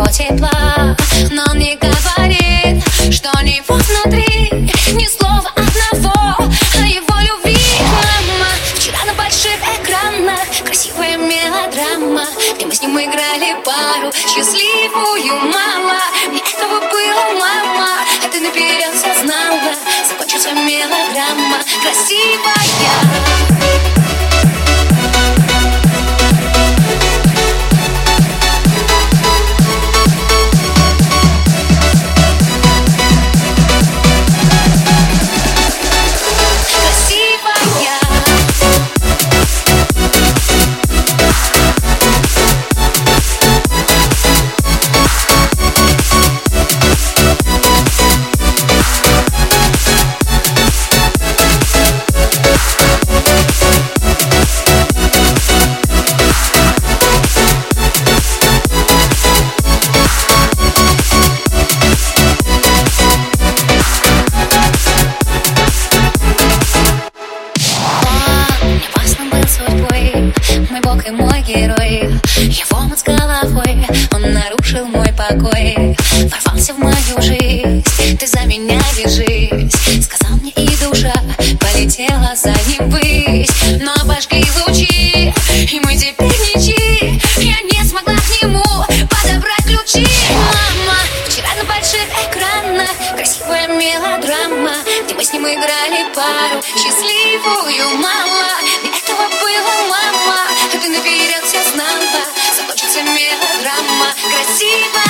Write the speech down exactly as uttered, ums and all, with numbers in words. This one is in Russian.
его тепла. Но он не говорит, что у него внутри ни слова одного о его любви. Мама, вчера на больших экранах красивая мелодрама, где мы с ним играли пару счастливую, мало. Мне этого было мало, а ты наперед все знала. Закончится мелодрама красивая. Мой бог и мой герой, его мать с головой, он нарушил мой покой, ворвался в мою жизнь, ты за меня держись, сказал мне, и душа полетела за ним ввысь. Но обожгли лучи, и мы теперь ничьи, я не смогла к нему подобрать ключи. Мама, вчера на больших экранах красивая мелодрама, где мы с ним играли пару счастливую, мало. Мне этого было мало, а ты наперед все знала. Закончится мелодрама красивая.